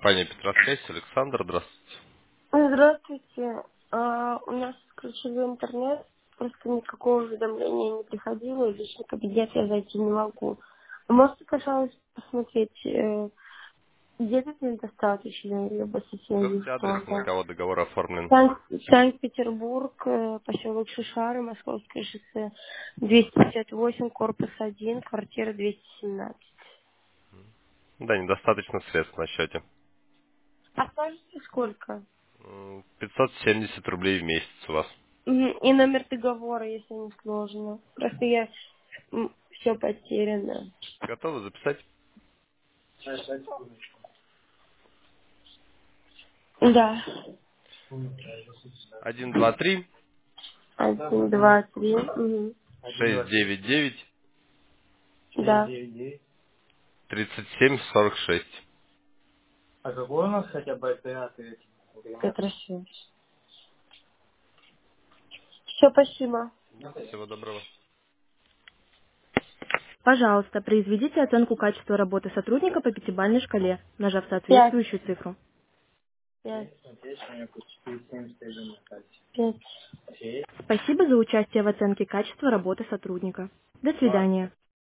Компания Петросвязь, Александр, здравствуйте. Здравствуйте. У нас включили интернет, просто никакого уведомления не приходило, и в личный кабинет я зайти не могу. Вы можете, пожалуйста, посмотреть, где-то недостаточно, либо со связью Скажите адрес, на что-то. кого договор оформлен. Санкт-Петербург, поселок Шишары, Московское шоссе, 258, корпус 1, квартира 217. Да, недостаточно средств на счете. А скажите, сколько? 570 рублей в месяц у вас. И номер договора, если не сложно. Просто я все потеряно. Готовы записать? Да. 123 Один, два, три. Мгм. 699 Да. 3746. Петросвязь. Все, спасибо. Всего доброго. Пожалуйста, произведите оценку качества работы сотрудника по пятибалльной шкале, нажав Пять. соответствующую цифру. Пять. Пять. Спасибо за участие в оценке качества работы сотрудника. До свидания.